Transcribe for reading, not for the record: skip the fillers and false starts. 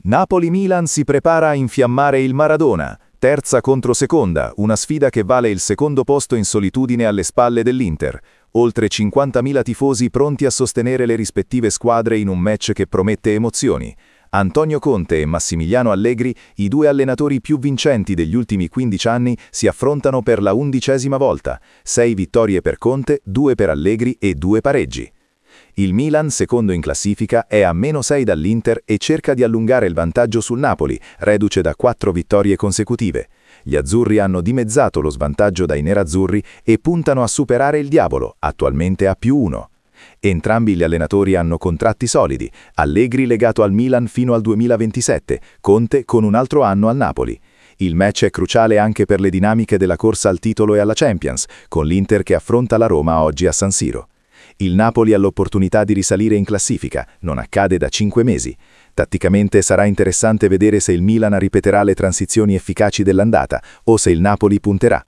Napoli-Milan si prepara a infiammare il Maradona. Terza contro seconda, una sfida che vale il secondo posto in solitudine alle spalle dell'Inter. Oltre 50.000 tifosi pronti a sostenere le rispettive squadre in un match che promette emozioni. Antonio Conte e Massimiliano Allegri, i due allenatori più vincenti degli ultimi 15 anni, si affrontano per la 11ª volta. 6 vittorie per Conte, 2 per Allegri e 2 pareggi. Il Milan, secondo in classifica, è a -6 dall'Inter e cerca di allungare il vantaggio sul Napoli, reduce da 4 vittorie consecutive. Gli azzurri hanno dimezzato lo svantaggio dai nerazzurri e puntano a superare il diavolo, attualmente a +1. Entrambi gli allenatori hanno contratti solidi, Allegri legato al Milan fino al 2027, Conte con un altro anno al Napoli. Il match è cruciale anche per le dinamiche della corsa al titolo e alla Champions, con l'Inter che affronta la Roma oggi a San Siro. Il Napoli ha l'opportunità di risalire in classifica, non accade da 5 mesi. Tatticamente sarà interessante vedere se il Milan ripeterà le transizioni efficaci dell'andata o se il Napoli punterà.